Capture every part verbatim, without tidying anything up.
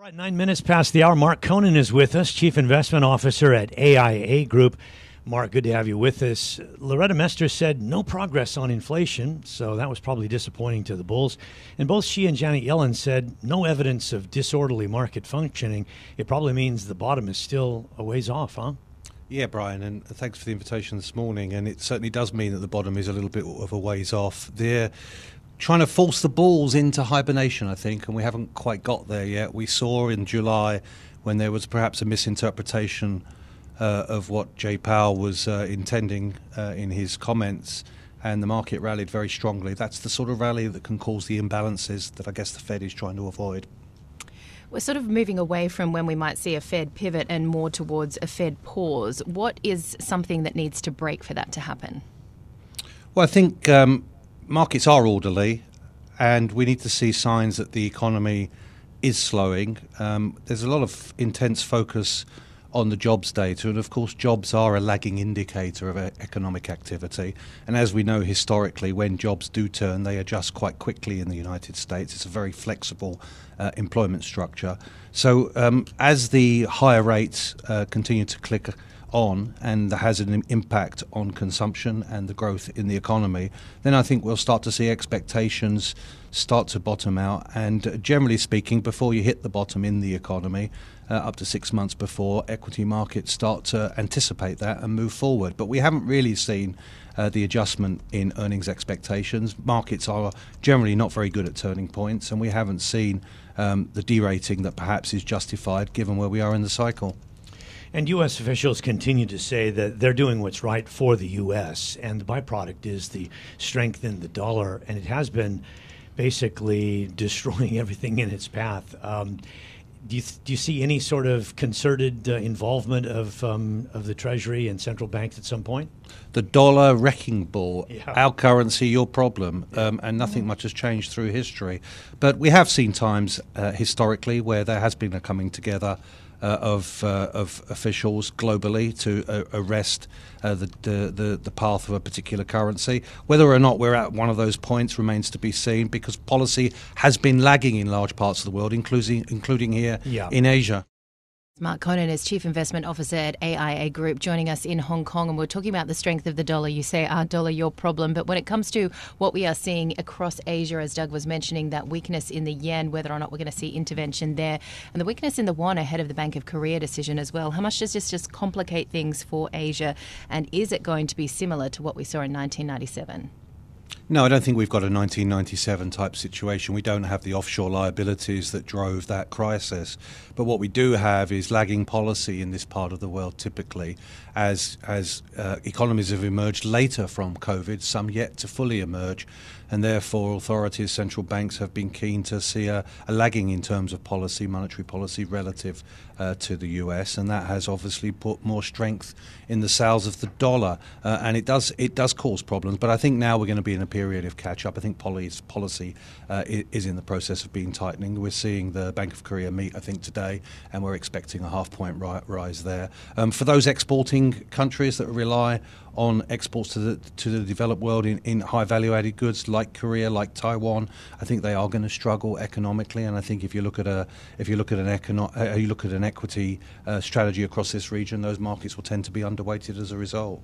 All right, nine minutes past the hour. Mark Conan is with us, Chief Investment Officer at A I A Group. Mark, good to have you with us. Loretta Mester said no progress on inflation, so that was probably disappointing to the bulls. And both she and Janet Yellen said no evidence of disorderly market functioning. It probably means the bottom is still a ways off, huh? Yeah, Brian, and thanks for the invitation this morning. And it certainly does mean that the bottom is a little bit of a ways off. They're trying to force the bulls into hibernation, I think, and we haven't quite got there yet. We saw in July when there was perhaps a misinterpretation uh, of what Jay Powell was uh, intending uh, in his comments, and the market rallied very strongly. That's the sort of rally that can cause the imbalances that I guess the Fed is trying to avoid. We're sort of moving away from when we might see a Fed pivot and more towards a Fed pause. What is something that needs to break for that to happen? Well, I think um, markets are orderly, and we need to see signs that the economy is slowing. Um, there's a lot of intense focus on the jobs data, and of course jobs are a lagging indicator of economic activity, and as we know historically, when jobs do turn, they adjust quite quickly in the United States. It's a very flexible uh, employment structure. So um, as the higher rates uh, continue to click on and that has an impact on consumption and the growth in the economy, then I think we'll start to see expectations start to bottom out. And uh, generally speaking, before you hit the bottom in the economy, uh, up to six months before, equity markets start to anticipate that and move forward. But we haven't really seen uh, the adjustment in earnings expectations. Markets are generally not very good at turning points, and we haven't seen um, the derating that perhaps is justified given where we are in the cycle. And U S officials continue to say that they're doing what's right for the U S, and the byproduct is the strength in the dollar, and it has been basically destroying everything in its path. Um, do you do you see any sort of concerted uh, involvement of um, of the Treasury and central banks at some point? The dollar wrecking ball, yeah. Our currency, your problem, um, and nothing mm-hmm. much has changed through history. But we have seen times uh, historically where there has been a coming together Uh, of uh, of officials globally to uh, arrest uh, the, the the the path of a particular currency. Whether or not we're at one of those points remains to be seen, because policy has been lagging in large parts of the world, including including here yeah. in Asia. Mark Conan is Chief Investment Officer at A I A Group, joining us in Hong Kong, and we're talking about the strength of the dollar. You say, our dollar, your problem. But when it comes to what we are seeing across Asia, as Doug was mentioning, that weakness in the yen, whether or not we're going to see intervention there, and the weakness in the won ahead of the Bank of Korea decision as well, how much does this just complicate things for Asia? And is it going to be similar to what we saw in nineteen ninety-seven? No, I don't think we've got a nineteen ninety-seven type situation. We don't have the offshore liabilities that drove that crisis. But what we do have is lagging policy in this part of the world typically, as as uh, economies have emerged later from COVID, some yet to fully emerge. And therefore, authorities, central banks have been keen to see a, a lagging in terms of policy, monetary policy relative uh, to the U S, and that has obviously put more strength in the sales of the dollar, uh, and it does it does cause problems. But I think now we're going to be in a period of catch up. I think policy policy uh, is in the process of being tightening. We're seeing the Bank of Korea meet, I think, today, and we're expecting a half point ri- rise there. Um, for those exporting countries that rely on exports to the to the developed world in, in high value added goods like Korea, like Taiwan, I think they are going to struggle economically. And I think if you look at a if you look at an econo- uh, you look at an equity uh, strategy across this region, those markets will tend to be underweighted as a result.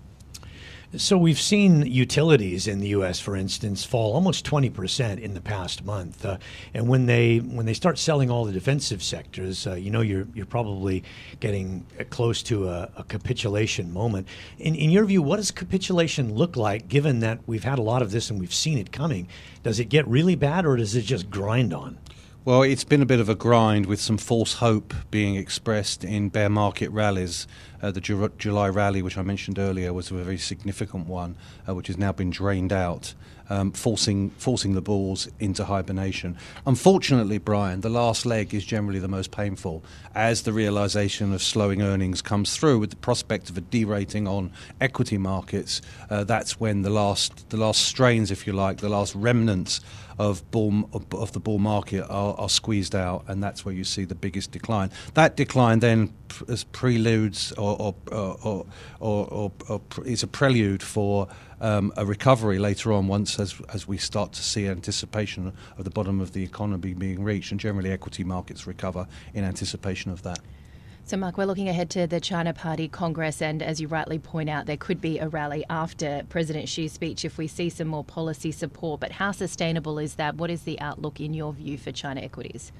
So we've seen utilities in the U S, for instance, fall almost twenty percent in the past month. Uh, and when they when they start selling all the defensive sectors, uh, you know, you're you're probably getting close to a, a capitulation moment. In, in your view, what does capitulation look like, given that we've had a lot of this and we've seen it coming? Does it get really bad, or does it just grind on? Well, it's been a bit of a grind with some false hope being expressed in bear market rallies. Uh, the Ju- July rally, which I mentioned earlier, was a very significant one, uh, which has now been drained out, um, forcing forcing the bulls into hibernation. Unfortunately, Brian, the last leg is generally the most painful, as the realization of slowing earnings comes through with the prospect of a derating on equity markets. Uh, that's when the last the last strains, if you like, the last remnants of bull of, of the bull market are, are squeezed out, and that's where you see the biggest decline. That decline then pre- preludes or or, or, or, or, or, or is a prelude for um, a recovery later on once as, as we start to see anticipation of the bottom of the economy being reached, and generally equity markets recover in anticipation of that. So, Mark, we're looking ahead to the China Party Congress, and as you rightly point out, there could be a rally after President Xi's speech if we see some more policy support. But how sustainable is that? What is the outlook, in your view, for China equities?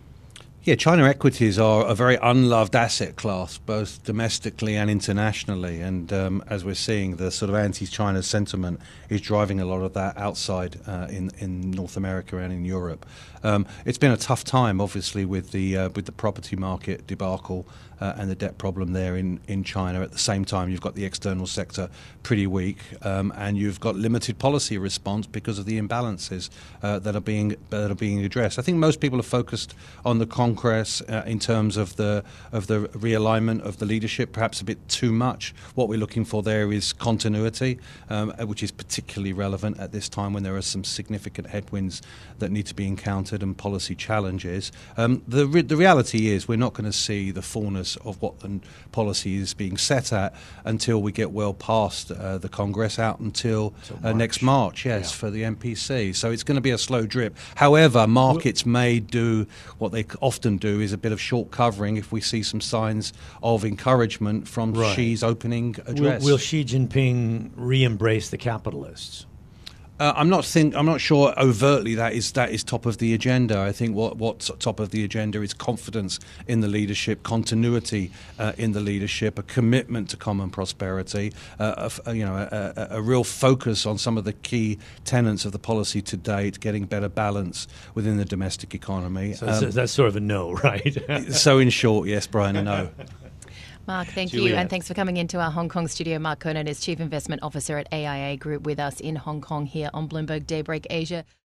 Yeah, China equities are a very unloved asset class, both domestically and internationally. And um, as we're seeing, the sort of anti-China sentiment is driving a lot of that outside uh, in in North America and in Europe. Um, it's been a tough time, obviously, with the uh, with the property market debacle uh, and the debt problem there in, in China. At the same time, you've got the external sector pretty weak, um, and you've got limited policy response because of the imbalances uh, that are being that are being addressed. I think most people are focused on the Congress uh, in terms of the of the realignment of the leadership, perhaps a bit too much. What we're looking for there is continuity, um, which is particularly relevant at this time when there are some significant headwinds that need to be encountered and policy challenges. Um, the re- the reality is we're not going to see the fullness of what the policy is being set at until we get well past uh, the Congress, out until March. Uh, next March, yes, Yeah. for the M P C. So it's going to be a slow drip. However, markets may do what they often do, is a bit of short covering if we see some signs of encouragement from Right. Xi's opening Will, address. will Xi Jinping re-embrace the capitalists? Uh, I'm not think I'm not sure overtly that is that is top of the agenda. I think what what's top of the agenda is confidence in the leadership, continuity uh, in the leadership, a commitment to common prosperity, uh, a, a, you know, a, a, a real focus on some of the key tenets of the policy to date, getting better balance within the domestic economy. So Um, that's, that's sort of a no, right? so in short, yes, Brian, a no. Mark, thank you, Juliet. and thanks for coming into our Hong Kong studio. Mark Konan is Chief Investment Officer at A I A Group with us in Hong Kong here on Bloomberg Daybreak Asia.